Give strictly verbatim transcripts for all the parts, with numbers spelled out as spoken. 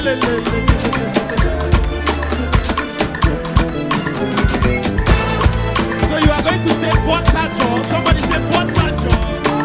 you are going to say butter jaw. Somebody say butter jaw.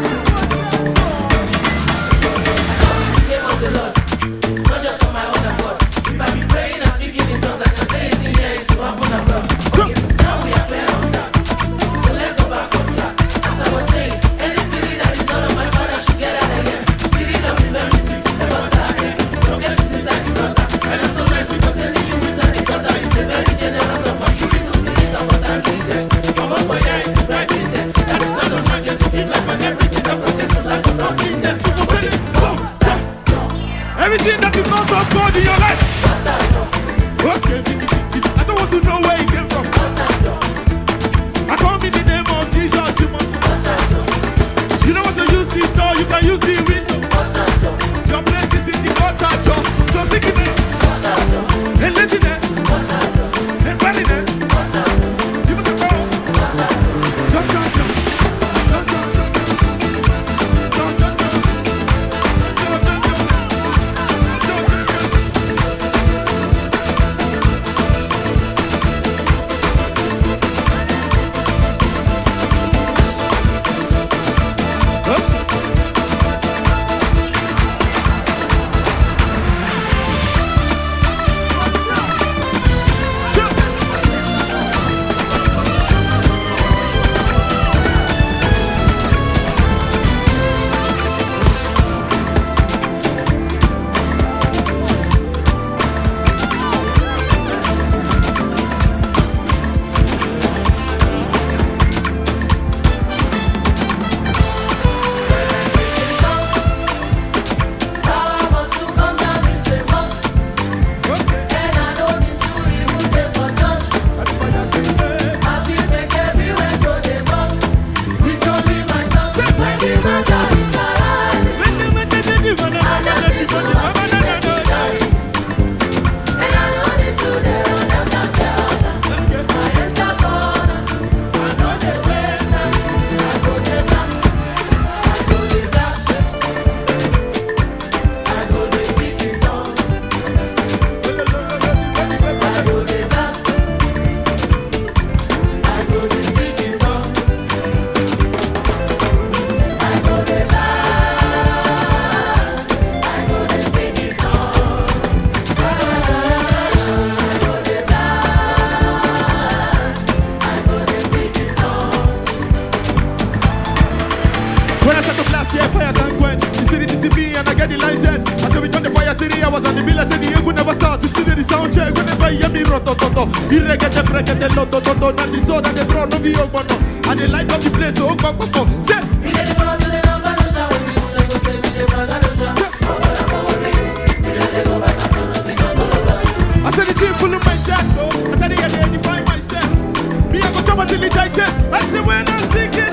Name of the Lord, not just for my own accord. If I be praying and speaking in tongues, I can say it in here, it will happen abroad. Okay, now we are clear on that. So let's go back on track. As I was saying, any spirit that is not of my father should get out of here. Spirit of infirmity, about that. Your blessings inside the gutter. And I'm so nice because sending you inside the gutter is a very generous offer. You evil spirit of what I'm doing there. Come on for here, it is right, he said. That the son of man get to give life and everything that protects the life of godliness. Everything that is not of God in your life. Okay, I don't want to know where it came from. I come in the name of Jesus. You must. You don't want to use this door, you can use the window. Your place is in the water jar. So sickness, and laziness, and barrenness. Give us a power. Jump, jump, jump. Jump, jump, jump. Jump, jump, jump. When I start to blast, yeah, fire can quench. The city to see me and I get the license. I said we done the fire three hours and the bill I said the air will never start. To see the sound check whenever you hear me rotototo. You reggae, break it, lotototo. And the sound and the throne no be open. And the light of the place, oh, go, go, go. Say, we get the power to the number, no shower. We do like go say, we the brother, no shower. I said the team full of my chest, though. I said they identify myself. Me, I go jump until it digest. I said when I'm thinking,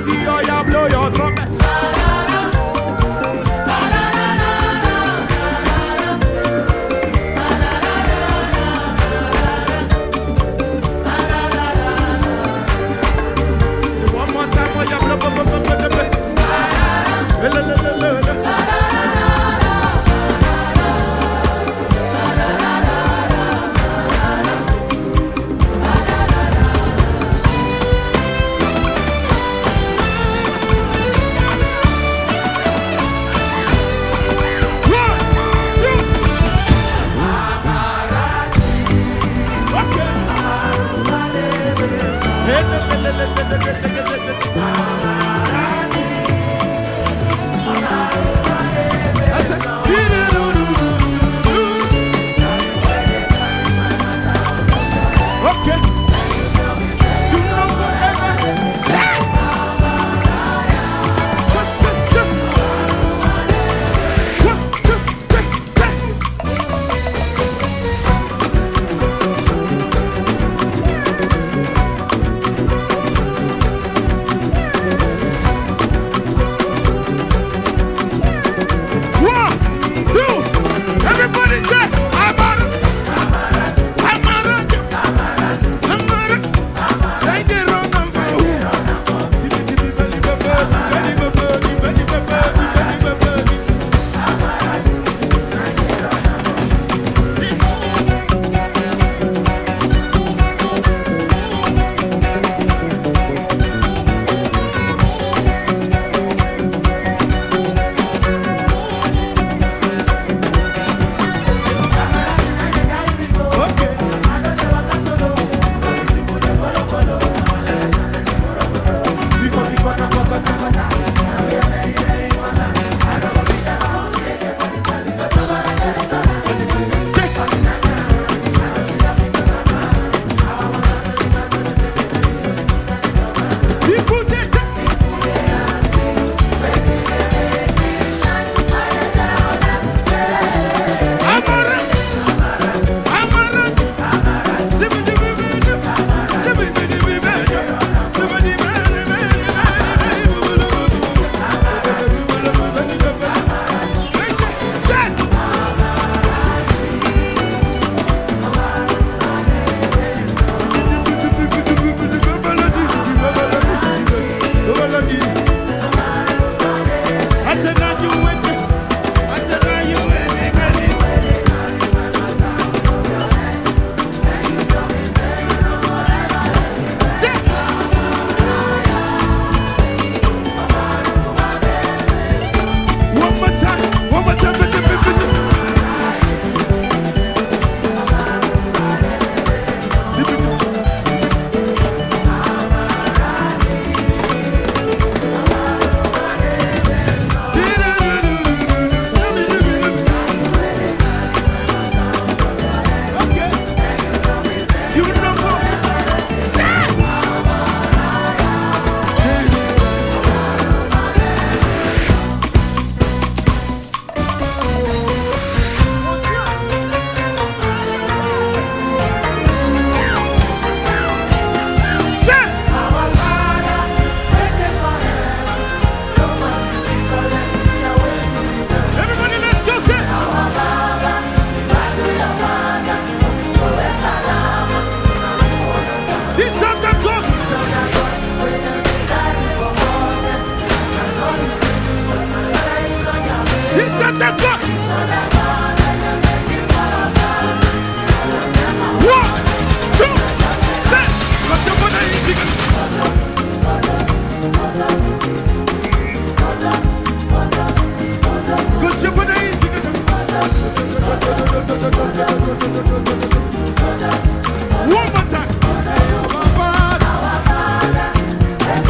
Biggie, oh yeah, blow your trumpet. One more time, oh yeah, blow, blow, blow, blow, blow, blow. La, la, la, la, la.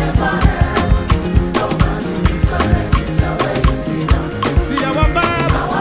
See our Baba.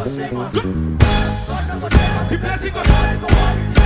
The blessing goes.